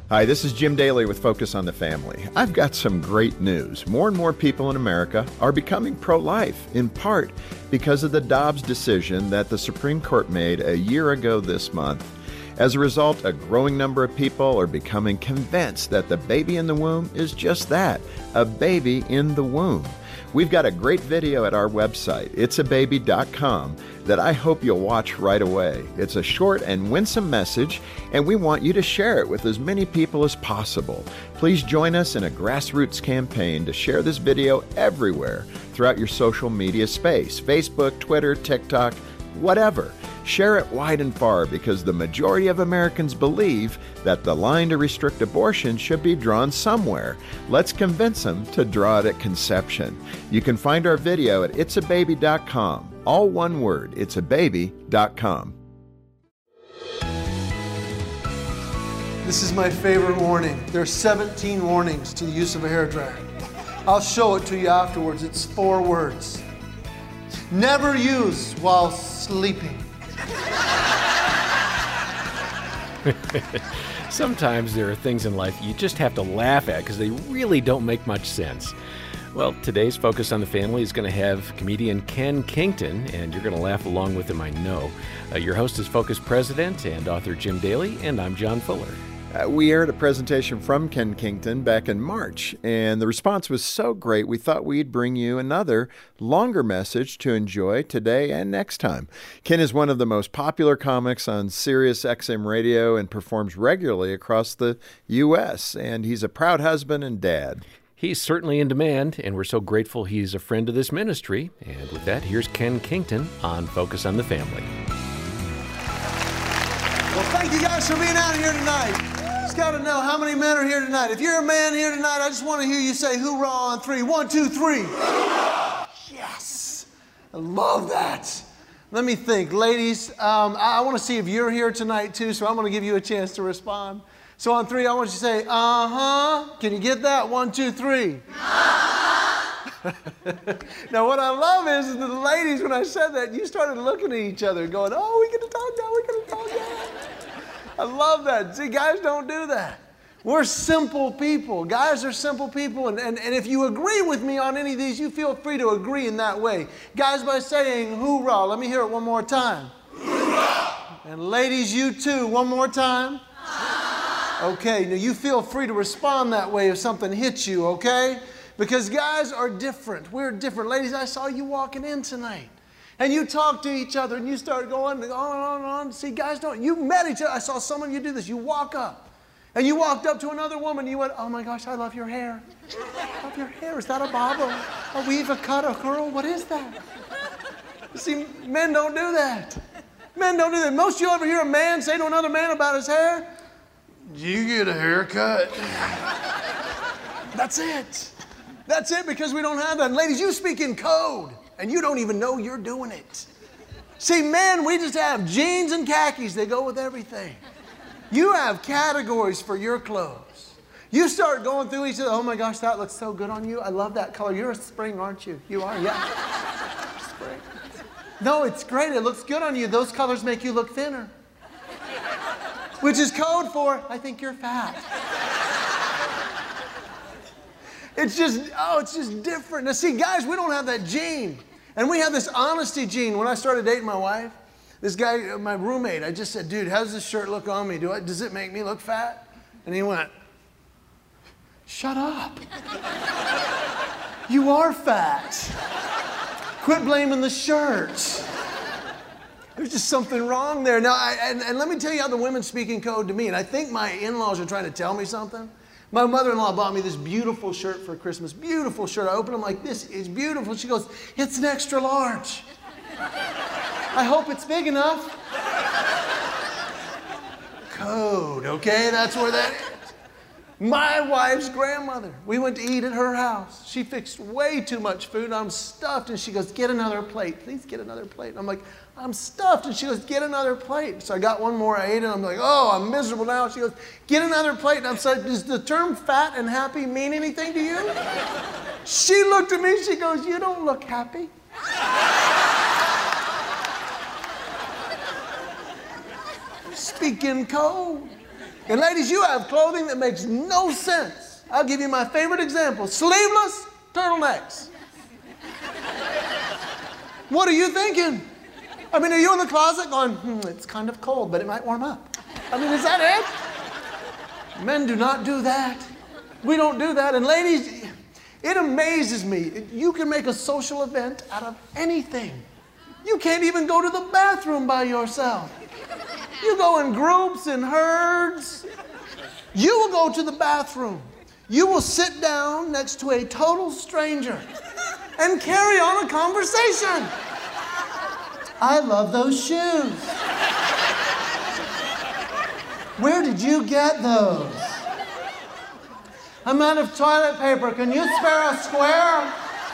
Hi, this is Jim Daly with Focus on the Family. I've got some great news. More and more people in America are becoming pro-life, in part because of the Dobbs decision that the Supreme Court made a year ago this month. As a result, a growing number of people are becoming convinced that the baby in the womb is just that, a baby in the womb. We've got a great video at our website, itsababy.com, that I hope you'll watch right away. It's a short and winsome message, and we want you to share it with as many people as possible. Please join us in a grassroots campaign to share this video everywhere throughout your social media space, Facebook, Twitter, TikTok, whatever. Share it wide and far because the majority of Americans believe that the line to restrict abortion should be drawn somewhere. Let's convince them to draw it at conception. You can find our video at itsababy.com. All one word, itsababy.com. This is my favorite warning. There are 17 warnings to the use of a hairdryer. I'll show it to you afterwards. It's 4 words. Never use while sleeping. Sometimes there are things in life you just have to laugh at because they really don't make much sense. Well, today's Focus on the Family is going to have comedian Ken Kington, and you're going to laugh along with him, I know. Your host is Focus President and author Jim Daly, and I'm John Fuller. We aired a presentation from Ken Kington back in March, and the response was so great we thought we'd bring you another longer message to enjoy today and next time. Ken is one of the most popular comics on Sirius XM radio and performs regularly across the U.S., and he's a proud husband and dad. He's certainly in demand, and we're so grateful he's a friend of this ministry. And with that, here's Ken Kington on Focus on the Family. Well, thank you guys for being out here tonight. Just got to know how many men are here tonight. If you're a man here tonight, I just want to hear you say hoorah on 3. 1, 2, 3. Hoorah! Yes. I love that. Let me think. Ladies, I want to see if you're here tonight too, so I'm going to give you a chance to respond. So on 3, I want you to say, uh-huh. Can you get that? 1, 2, 3. Uh-huh. Now, what I love is that the ladies, when I said that, you started looking at each other going, oh, we get to talk now, we get to talk now. I love that. See, guys don't do that. We're simple people. Guys are simple people. And if you agree with me on any of these, you feel free to agree in that way. Guys, by saying hoorah, let me hear it one more time. Hoorah! And ladies, you too, one more time. Okay, now you feel free to respond that way if something hits you, okay? Because guys are different. We're different. Ladies, I saw you walking in tonight. And you talk to each other and you start going on. See, guys don't. You met each other. I saw some of you do this. You walk up. And you walked up to another woman and you went, oh my gosh, I love your hair. I love your hair. Is that a bob, a weave, a cut, a curl? What is that? See, men don't do that. Men don't do that. Most of you ever hear a man say to another man about his hair, you get a haircut. That's it. That's it, because we don't have that. And ladies, you speak in code, and you don't even know you're doing it. See, men, we just have jeans and khakis. They go with everything. You have categories for your clothes. You start going through each other. Oh my gosh, that looks so good on you. I love that color. You're a spring, aren't you? You are, yeah. Spring. No, it's great. It looks good on you. Those colors make you look thinner. Which is code for, I think you're fat. It's just different. Now see, guys, we don't have that gene. And we have this honesty gene. When I started dating my wife, this guy, my roommate, I just said, dude, how does this shirt look on me? Does it make me look fat? And he went, shut up. You are fat. Quit blaming the shirt. There's just something wrong there. Now, and let me tell you how the women speak in code to me. And I think my in-laws are trying to tell me something. My mother-in-law bought me this beautiful shirt for Christmas. Beautiful shirt. I open them like, this is beautiful. She goes, it's an extra large. I hope it's big enough. Code, okay? That's where that is. My wife's grandmother, we went to eat at her house. She fixed way too much food. I'm stuffed. And she goes, get another plate. Please get another plate. And I'm like, I'm stuffed. And she goes, get another plate. So I got one more. I ate it. I'm like, oh, I'm miserable now. She goes, get another plate. And I'm like, does the term fat and happy mean anything to you? She looked at me. She goes, you don't look happy. Speak in code. And ladies, you have clothing that makes no sense. I'll give you my favorite example. Sleeveless turtlenecks. What are you thinking? I mean, are you in the closet going, it's kind of cold, but it might warm up? I mean, is that it? Men do not do that. We don't do that. And ladies, it amazes me. You can make a social event out of anything. You can't even go to the bathroom by yourself. You go in groups and herds. You will go to the bathroom. You will sit down next to a total stranger and carry on a conversation. I love those shoes. Where did you get those? I'm out of toilet paper. Can you spare a square?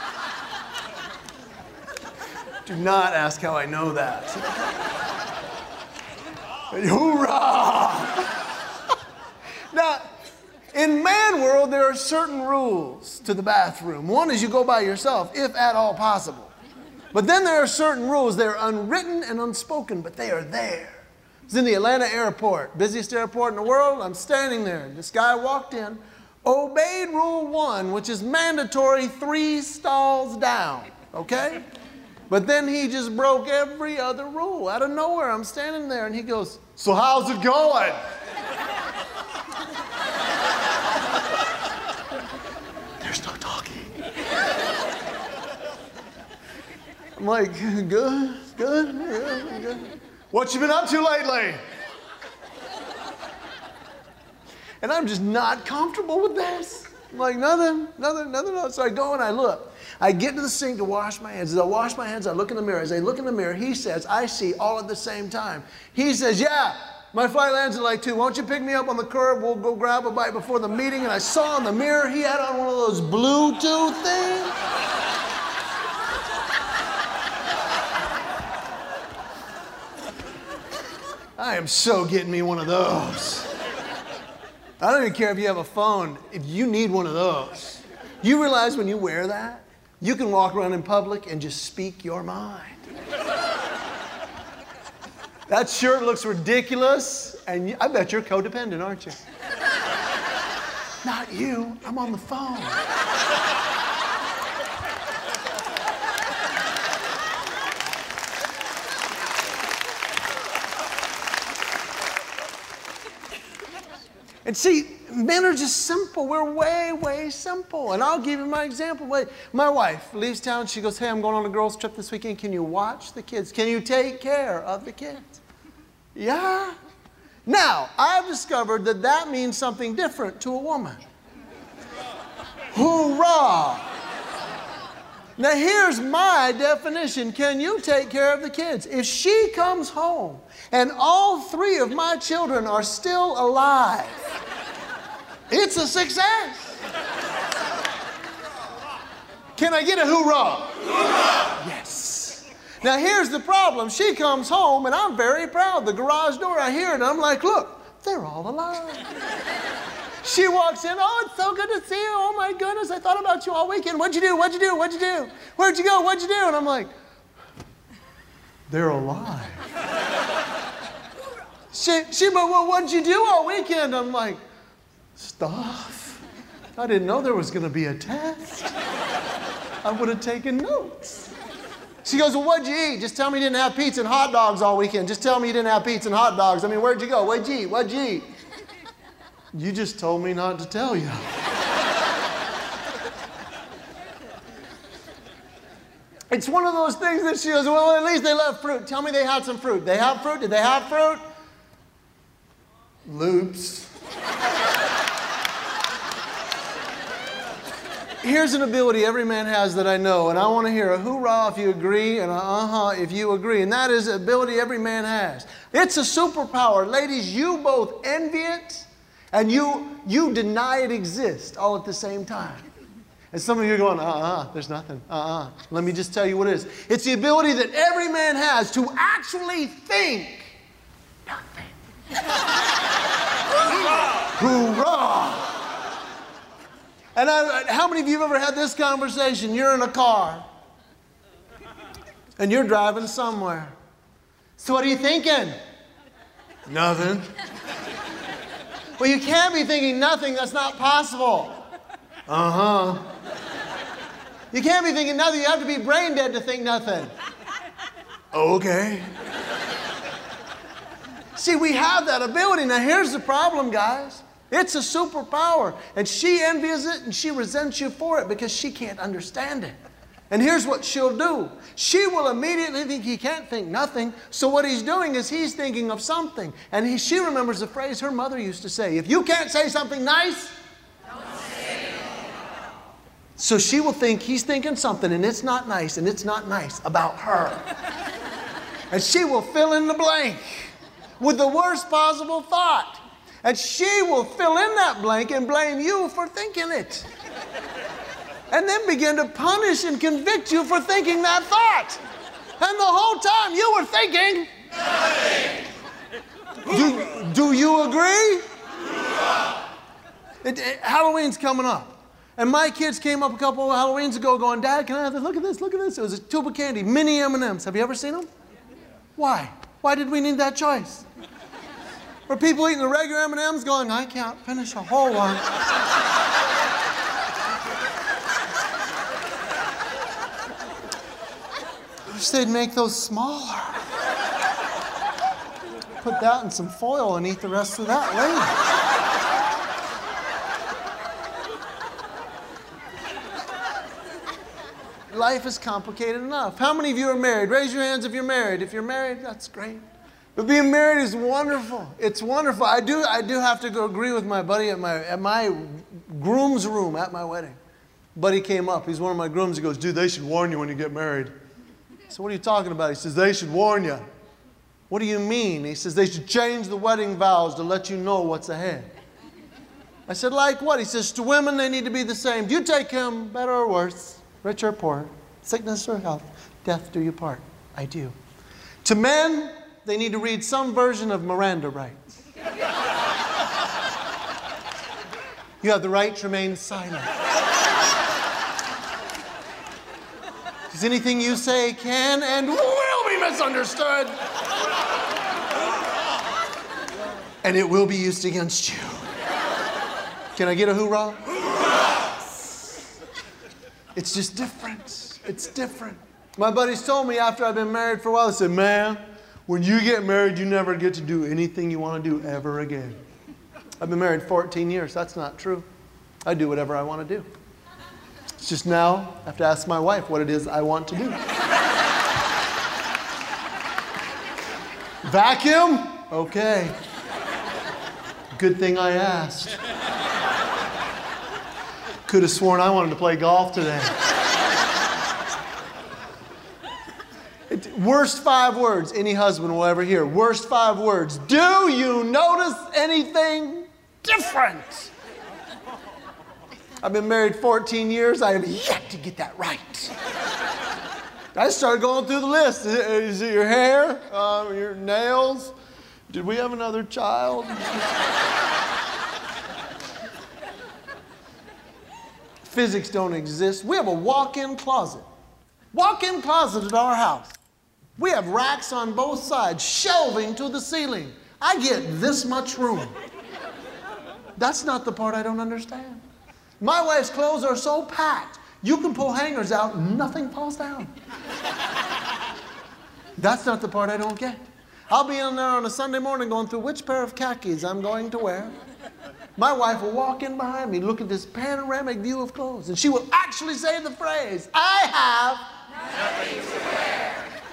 Do not ask how I know that. Hoorah! Now, in man world, there are certain rules to the bathroom. One is you go by yourself, if at all possible. But then there are certain rules. They're unwritten and unspoken, but they are there. It's in the Atlanta airport, busiest airport in the world. I'm standing there. This guy walked in, obeyed rule 1, which is mandatory 3 stalls down, okay? But then he just broke every other rule. Out of nowhere, I'm standing there, and he goes, so how's it going? There's no talking. I'm like, good. What you been up to lately? And I'm just not comfortable with this. I'm like, nothing. So I go and I look. I get to the sink to wash my hands. As I wash my hands, I look in the mirror. As I look in the mirror, he says, I see all at the same time. He says, yeah, my flight lands at like 2. Won't you pick me up on the curb? We'll go grab a bite before the meeting. And I saw in the mirror, he had on one of those Bluetooth things. I am so getting me one of those. I don't even care if you have a phone. If you need one of those, you realize when you wear that, you can walk around in public and just speak your mind. That shirt looks ridiculous, and I bet you're codependent, aren't you? Not you. I'm on the phone. And see, men are just simple. We're way simple. And I'll give you my example. My wife leaves town. She goes, hey, I'm going on a girls' trip this weekend. Can you watch the kids? Can you take care of the kids? Yeah. Now, I've discovered that that means something different to a woman. Hoorah! Now, here's my definition. Can you take care of the kids? If she comes home and all 3 of my children are still alive, it's a success. Can I get a hoorah? Hoorah! Yes. Now, here's the problem. She comes home, and I'm very proud. The garage door, I hear it, and I'm like, look, they're all alive. She walks in, oh, it's so good to see you. Oh, my goodness, I thought about you all weekend. What'd you do? Where'd you go? What'd you do? And I'm like, they're alive. But well, what'd you do all weekend? I'm like, stuff. I didn't know there was going to be a test. I would have taken notes. She goes, well, what'd you eat? Just tell me you didn't have pizza and hot dogs all weekend. Just tell me you didn't have pizza and hot dogs. I mean, where'd you go? What'd you eat? You just told me not to tell you. It's one of those things that she goes, well, at least they love fruit. Tell me they had some fruit. They have fruit? Did they have fruit? Loops. Here's an ability every man has that I know, and I want to hear a hoorah if you agree and a uh-huh if you agree, and that is an ability every man has. It's a superpower. Ladies, you both envy it and you deny it exists all at the same time. And some of you are going, there's nothing, Let me just tell you what it is. It's the ability that every man has to actually think nothing. Hoorah! And how many of you have ever had this conversation? You're in a car and you're driving somewhere. So what are you thinking? Nothing. Well, you can't be thinking nothing. That's not possible. Uh-huh. You can't be thinking nothing. You have to be brain dead to think nothing. Okay. See, we have that ability. Now, here's the problem, guys. It's a superpower. And she envies it and she resents you for it because she can't understand it. And here's what she'll do. She will immediately think he can't think nothing. So what he's doing is he's thinking of something. And she remembers the phrase her mother used to say, if you can't say something nice, don't say it. So she will think he's thinking something and it's not nice and it's not nice about her. And she will fill in the blank with the worst possible thought. And she will fill in that blank and blame you for thinking it. And then begin to punish and convict you for thinking that thought. And the whole time you were thinking nothing. Do you agree? Halloween's coming up. And my kids came up a couple of Halloweens ago going, Dad, can I have this? Look at this, look at this. It was a tube of candy, mini M&Ms. Have you ever seen them? Why? Why did we need that choice? Or people eating the regular M&Ms going, I can't finish a whole one. I wish they'd make those smaller. Put that in some foil and eat the rest of that later. Life is complicated enough. How many of you are married? Raise your hands if you're married. If you're married, that's great. But being married is wonderful. It's wonderful. I do have to go agree with my buddy at my groom's room at my wedding. Buddy came up. He's one of my grooms. He goes, dude, they should warn you when you get married. So what are you talking about? He says, they should warn you. What do you mean? He says, they should change the wedding vows to let you know what's ahead. I said, like what? He says, to women, they need to be the same. Do you take him, better or worse, rich or poor, sickness or health, death do you part? I do. To men, they need to read some version of Miranda rights. You have the right to remain silent. Because anything you say can and will be misunderstood. And it will be used against you. Can I get a hoorah? Hoorah! It's just different. It's different. My buddies told me after I've been married for a while, they said, man, when you get married, you never get to do anything you want to do ever again. I've been married 14 years. That's not true. I do whatever I want to do. It's just now I have to ask my wife what it is I want to do. Vacuum? Okay. Good thing I asked. Could have sworn I wanted to play golf today. Worst 5 words any husband will ever hear. Worst 5 words. Do you notice anything different? I've been married 14 years. I have yet to get that right. I started going through the list. Is it your hair? Your nails? Did we have another child? Physics don't exist. We have a walk-in closet. Walk-in closet at our house. We have racks on both sides, shelving to the ceiling. I get this much room. That's not the part I don't understand. My wife's clothes are so packed, you can pull hangers out and nothing falls down. That's not the part I don't get. I'll be in there on a Sunday morning going through which pair of khakis I'm going to wear. My wife will walk in behind me, look at this panoramic view of clothes, and she will actually say the phrase, I have nothing to wear.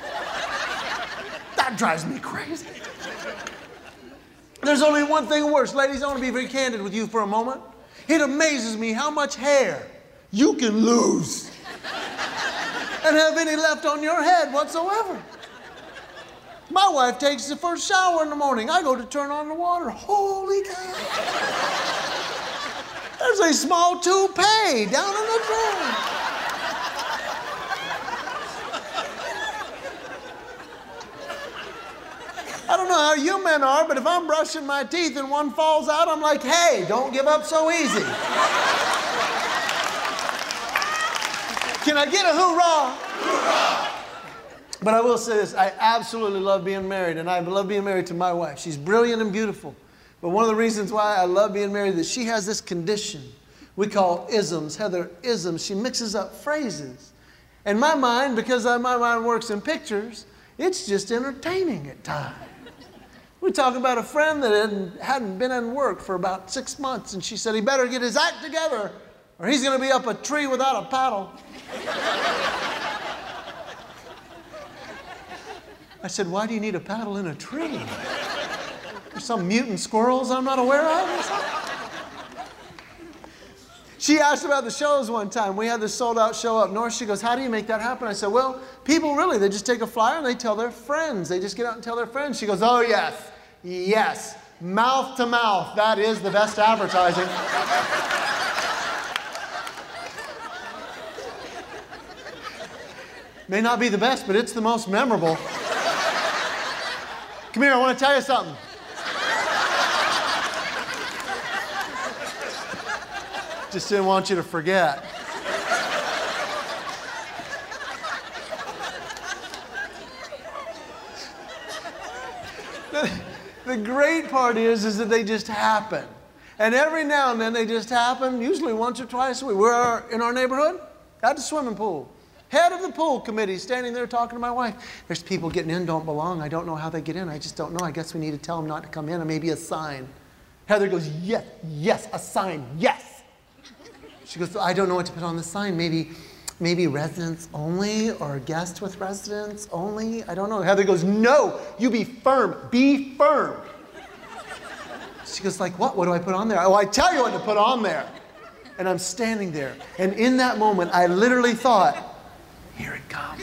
That drives me crazy. There's only one thing worse. Ladies, I want to be very candid with you for a moment. It amazes me how much hair you can lose and have any left on your head whatsoever. My wife takes the first shower in the morning. I go to turn on the water. Holy cow. There's a small toupee down in the drain. I don't know how you men are, but if I'm brushing my teeth and one falls out, I'm like, hey, don't give up so easy. Can I get a hoorah? Hoorah! But I will say this, I absolutely love being married, and I love being married to my wife. She's brilliant and beautiful. But one of the reasons why I love being married is that she has this condition we call isms. Heather, isms. She mixes up phrases. In my mind, because my mind works in pictures, it's just entertaining at times. We talk about a friend that hadn't been in work for about 6 months, and she said he better get his act together or he's going to be up a tree without a paddle. I said, why do you need a paddle in a tree? There's some mutant squirrels I'm not aware of? She asked about the shows one time. We had this sold-out show up north. She goes, how do you make that happen? I said, well, people really, they just take a flyer and they tell their friends. They just get out and tell their friends. She goes, oh, yes, yes, mouth to mouth. That is the best advertising. May not be the best, but it's the most memorable. Come here, I want to tell you something. Just didn't want you to forget. The great part is that they just happen. And every now and then they just happen, usually once or twice a week. We're in our neighborhood, at the swimming pool. Head of the pool committee standing there talking to my wife. There's people getting in, don't belong. I don't know how they get in. I just don't know. I guess we need to tell them not to come in, or maybe a sign. Heather goes, yes, yes, a sign, yes. She goes, I don't know what to put on the sign. Maybe residents only, or guests with residents only. I don't know. Heather goes, no, you be firm. Be firm. She goes like, what? What do I put on there? Oh, I tell you what to put on there. And I'm standing there. And in that moment, I literally thought, here it comes.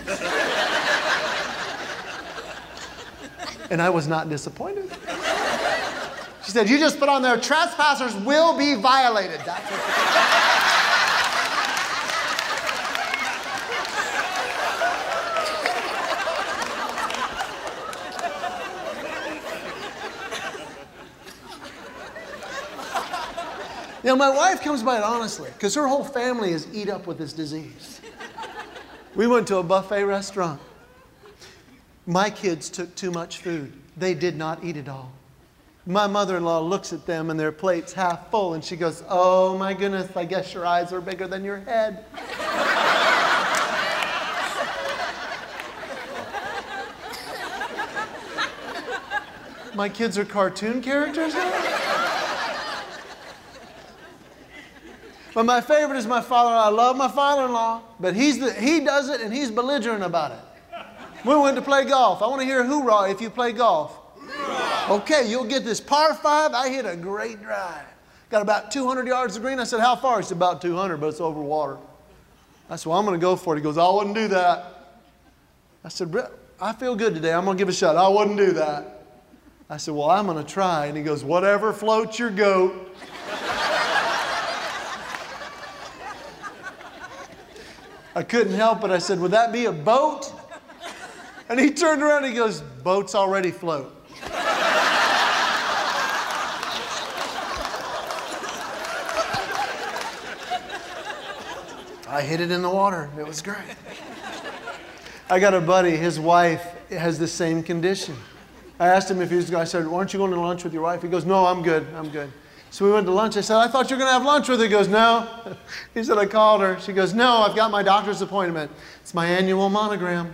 And I was not disappointed. She said, you just put on there, trespassers will be violated. That's what Now, my wife comes by it honestly, because her whole family is eat up with this disease. We went to a buffet restaurant. My kids took too much food. They did not eat it all. My mother-in-law looks at them and their plate's half full, and she goes, oh my goodness, I guess your eyes are bigger than your head. My kids are cartoon characters now? But my favorite is my father-in-law. I love my father-in-law, but he does it and he's belligerent about it. We went to play golf. I want to hear hoorah if you play golf. Hoorah. Okay, you'll get this par 5. I hit a great drive. Got about 200 yards of green. I said, how far? He said, about 200, but it's over water. I said, well, I'm going to go for it. He goes, I wouldn't do that. I said, I feel good today. I'm going to give it a shot. I wouldn't do that. I said, well, I'm going to try. And he goes, whatever floats your goat. I couldn't help it. I said, would that be a boat? And he turned around and he goes, boats already float. I hit it in the water. It was great. I got a buddy, his wife has the same condition. I asked him if he was going. I said, aren't you going to lunch with your wife? He goes, no, I'm good. I'm good. So we went to lunch. I said, I thought you were going to have lunch with her. He goes, no. He said, I called her. She goes, no, I've got my doctor's appointment. It's my annual monogram.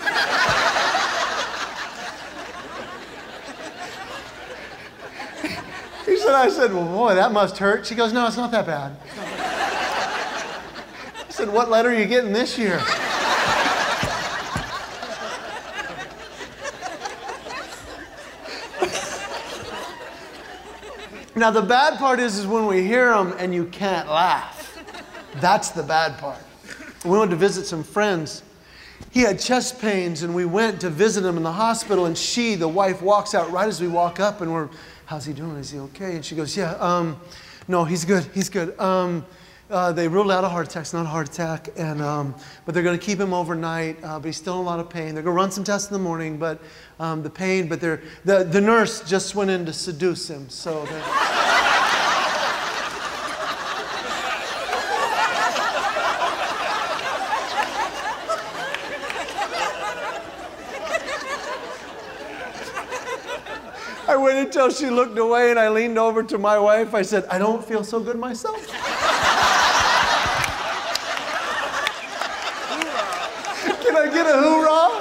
I said, well, boy, that must hurt. She goes, no, it's not that bad. I said, what letter are you getting this year? Now, the bad part is when we hear them and you can't laugh. That's the bad part. We went to visit some friends. He had chest pains, and we went to visit him in the hospital, and the wife, walks out right as we walk up, and we're, how's he doing? Is he okay? And she goes, yeah, no, he's good, he's good. They ruled out a heart attack. It's not a heart attack, and, but they're going to keep him overnight, but he's still in a lot of pain. They're going to run some tests in the morning, but the pain, but the nurse just went in to seduce him, so I went waited until she looked away and I leaned over to my wife. I said, I don't feel so good myself. Can I get a hoorah?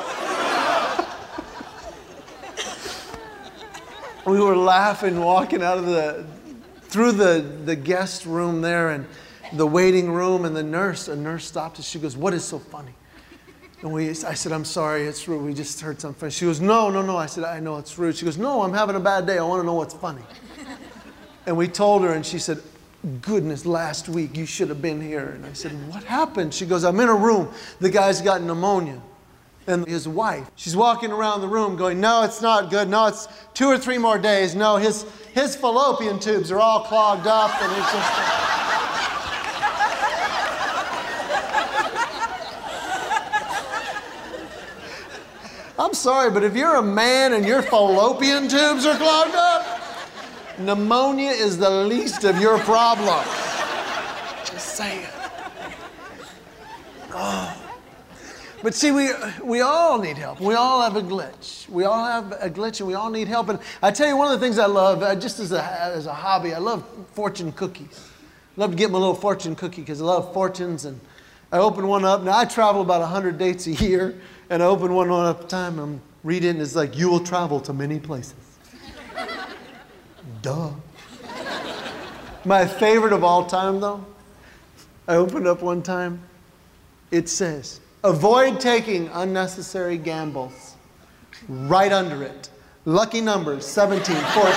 We were laughing walking out of through the guest room there and the waiting room, and a nurse stopped us. She goes, what is so funny? And I said, I'm sorry, it's rude. We just heard something funny. She goes, no. I said, I know it's rude. She goes, no, I'm having a bad day. I want to know what's funny. And we told her, and she said, goodness, last week you should have been here. And I said, what happened? She goes, I'm in a room. The guy's got pneumonia. And his wife, she's walking around the room going, no, it's not good. No, it's 2 or 3 more days. No, his fallopian tubes are all clogged up. And it's just... I'm sorry, but if you're a man and your fallopian tubes are clogged up, pneumonia is the least of your problem. Just saying. Oh. But see, we all need help. We all have a glitch. We all have a glitch and we all need help. And I tell you, one of the things I love, just as a hobby, I love fortune cookies. I love to get my little fortune cookie because I love fortunes. And I open one up. Now, I travel about 100 dates a year. And I open one up at a time. I'm reading and it's like, you will travel to many places. Duh. My favorite of all time, though, I opened up one time. It says, avoid taking unnecessary gambles. Right under it, lucky numbers, 17, 14, 15.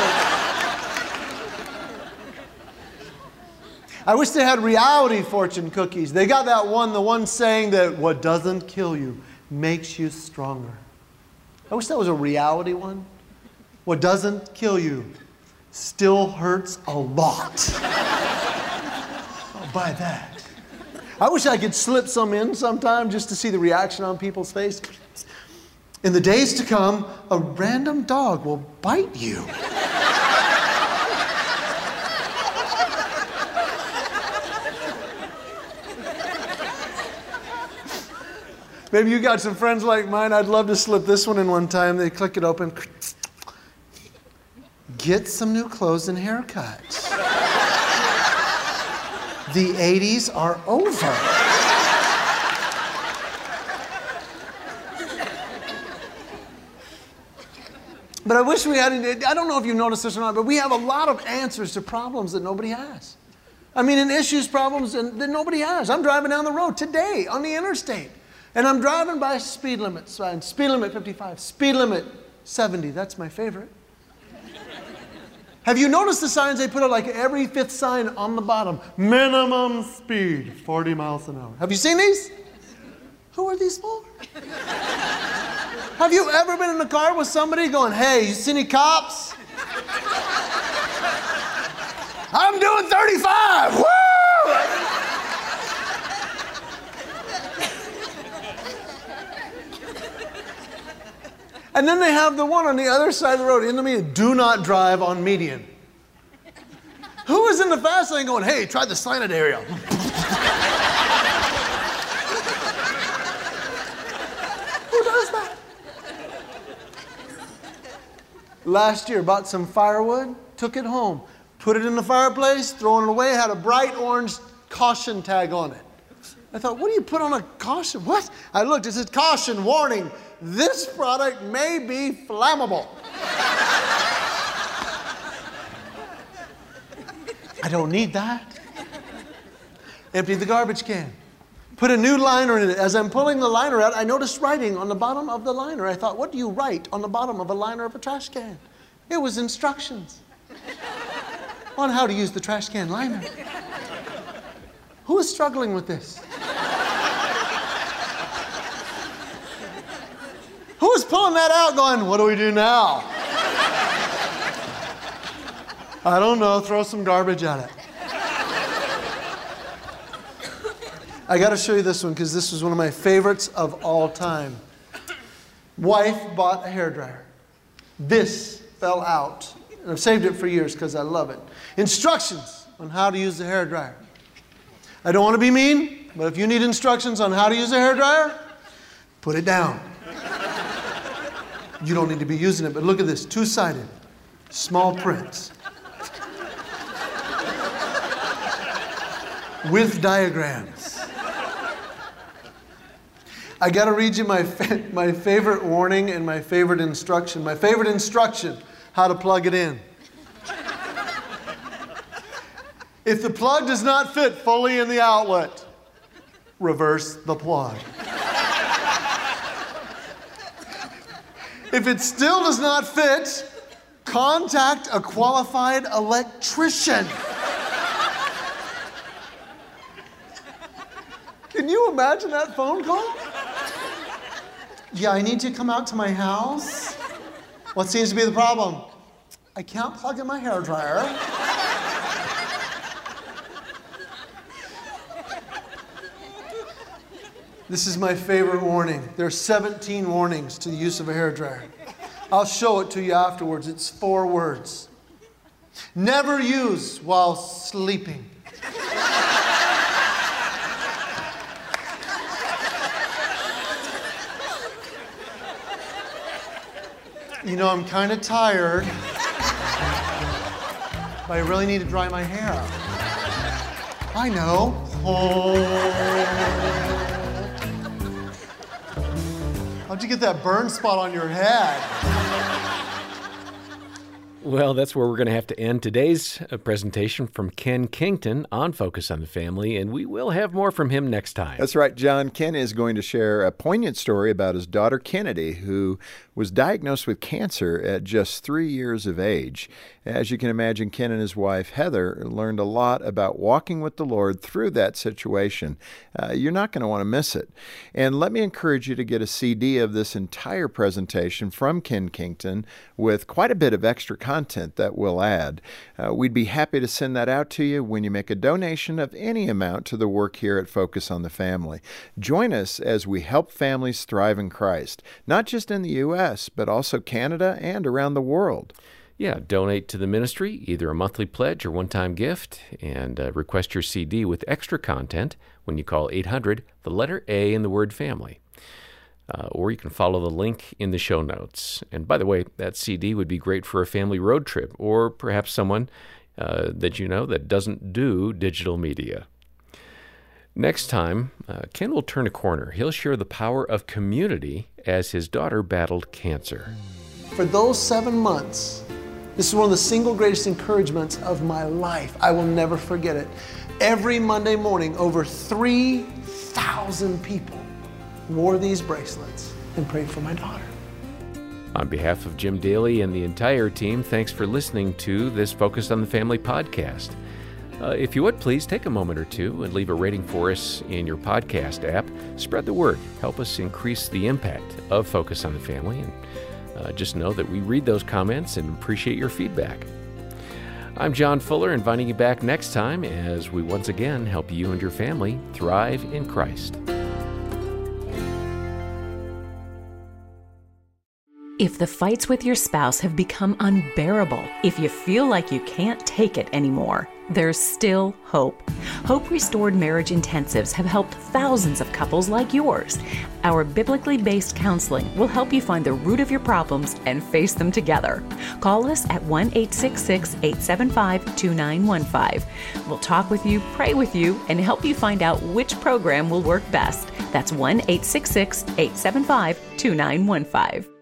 I wish they had reality fortune cookies. They got that one, the one saying that what doesn't kill you makes you stronger. I wish that was a reality one. What doesn't kill you still hurts a lot. I'll buy that. I wish I could slip some in sometime just to see the reaction on people's face. In the days to come, a random dog will bite you. Maybe you got some friends like mine. I'd love to slip this one in one time. They click it open. Get some new clothes and haircuts. The 80s are over. But I wish we had, I don't know if you've noticed this or not, but we have a lot of answers to problems that nobody has. I mean, in issues, problems that nobody has. I'm driving down the road today on the interstate, and I'm driving by speed limit sign. Speed limit 55, speed limit 70. That's my favorite. Have you noticed the signs they put out like every 5th sign on the bottom? Minimum speed, 40 miles an hour. Have you seen these? Who are these for? Have you ever been in a car with somebody going, hey, you see any cops? I'm doing 35, woo! And then they have the one on the other side of the road in the median. Do not drive on median. Who is in the fast lane going, hey, try the slanted area? Who does that? Last year, bought some firewood, took it home, put it in the fireplace, throwing it away, had a bright orange caution tag on it. I thought, what do you put on a caution? What? I looked, it said, caution, warning. This product may be flammable. I don't need that. Empty the garbage can. Put a new liner in it. As I'm pulling the liner out, I noticed writing on the bottom of the liner. I thought, what do you write on the bottom of a liner of a trash can? It was instructions on how to use the trash can liner. Who is struggling with this? Who is pulling that out going, what do we do now? I don't know, throw some garbage at it. I got to show you this one because this was one of my favorites of all time. Wife bought a hairdryer. This fell out. And I've saved it for years because I love it. Instructions on how to use the hairdryer. I don't want to be mean, but if you need instructions on how to use a hairdryer, put it down. You don't need to be using it, but look at this, 2-sided. Small print. With diagrams. I got to read you my favorite warning and my favorite instruction. My favorite instruction, how to plug it in. If the plug does not fit fully in the outlet, reverse the plug. If it still does not fit, contact a qualified electrician. Can you imagine that phone call? Yeah, I need you to come out to my house. What seems to be the problem? I can't plug in my hairdryer. This is my favorite warning. There are 17 warnings to the use of a hairdryer. I'll show it to you afterwards. It's 4 words. Never use while sleeping. You know, I'm kind of tired, but I really need to dry my hair out. I know. How'd you get that burn spot on your head? Well, that's where we're going to have to end today's presentation from Ken Kington on Focus on the Family, and we will have more from him next time. That's right, John. Ken is going to share a poignant story about his daughter, Kennedy, who was diagnosed with cancer at just 3 years of age. As you can imagine, Ken and his wife, Heather, learned a lot about walking with the Lord through that situation. You're not going to want to miss it. And let me encourage you to get a CD of this entire presentation from Ken Kington with quite a bit of extra content that we'll add. We'd be happy to send that out to you when you make a donation of any amount to the work here at Focus on the Family. Join us as we help families thrive in Christ, not just in the U.S., but also Canada and around the world. Yeah, donate to the ministry, either a monthly pledge or one-time gift, and request your CD with extra content when you call 800, the letter A in the word family. Or you can follow the link in the show notes. And by the way, that CD would be great for a family road trip, or perhaps someone that you know that doesn't do digital media. Next time, Ken will turn a corner. He'll share the power of community as his daughter battled cancer. For those 7 months, this is one of the single greatest encouragements of my life. I will never forget it. Every Monday morning, over 3,000 people wore these bracelets and prayed for my daughter. On behalf of Jim Daly and the entire team, thanks for listening to this Focus on the Family podcast. If you would, please take a moment or two and leave a rating for us in your podcast app. Spread the word. Help us increase the impact of Focus on the Family. And just know that we read those comments and appreciate your feedback. I'm John Fuller, inviting you back next time as we once again help you and your family thrive in Christ. If the fights with your spouse have become unbearable, if you feel like you can't take it anymore, there's still hope. Hope Restored Marriage Intensives have helped thousands of couples like yours. Our biblically based counseling will help you find the root of your problems and face them together. Call us at 1-866-875-2915. We'll talk with you, pray with you, and help you find out which program will work best. That's 1-866-875-2915.